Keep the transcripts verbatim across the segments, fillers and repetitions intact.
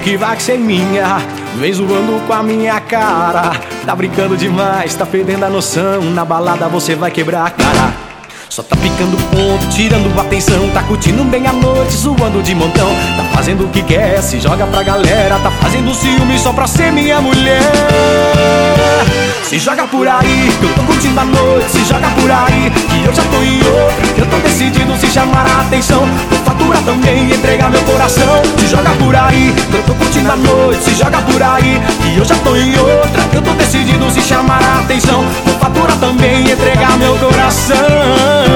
que vai ser minha. Vem zoando com a minha cara. Tá brincando demais, tá perdendo a noção. Na balada você vai quebrar a cara. Só tá picando ponto, tirando atenção. Tá curtindo bem a noite, zoando de montão. Tá fazendo o que quer, se joga pra galera. Tá fazendo ciúme só pra ser minha mulher. Se joga por aí, que eu tô curtindo a noite. Se joga por aí, que eu já tô em outra. Eu tô decidido se chamar a atenção. Vou faturar também e entregar meu coração. Se joga por aí, que eu tô curtindo a noite. Se joga por aí, que eu já tô em outra. Eu tô decidido se chamar a atenção. Vou faturar também e entregar meu coração.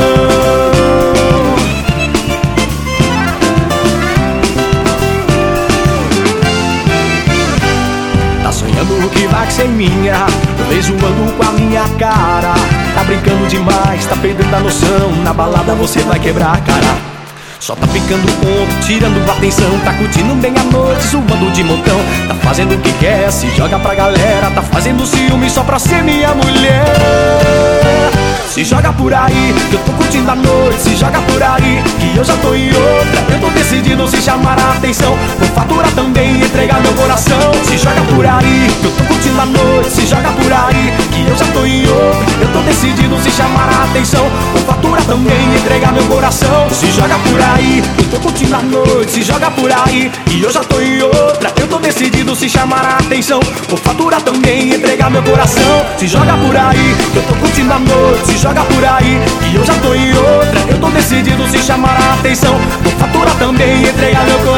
Tá sonhando que vai ser minha, vem zoando com a minha cara. Tá brincando demais, tá perdendo a noção. Na balada você vai quebrar a cara. Só tá picando ponto, tirando atenção. Tá curtindo bem a noite, zoando de montão. Tá fazendo o que quer, se joga pra galera. Tá fazendo ciúme só pra ser minha mulher. Se joga por aí, que eu tô curtindo a noite. Se joga por aí, que eu já tô em outra. Eu tô decidido se chamar a atenção. Vou faturar também e entregar meu coração. Se joga por aí, que eu tô curtindo a noite. Se joga por aí, que eu já tô em outra. Eu tô decidido se chamar a atenção. Vou faturar também e entregar meu coração. Se joga por aí, que eu tô curtindo a noite. Se joga por aí, que eu já tô em outra. Eu tô decidido se chamar a atenção. Vou faturar também e entregar meu coração. Se joga por aí, que eu tô curtindo a noite. Se joga por aí, que eu já tô em outra. Eu tô decidido se chamar a atenção. Vou faturar também e entregar meu coração.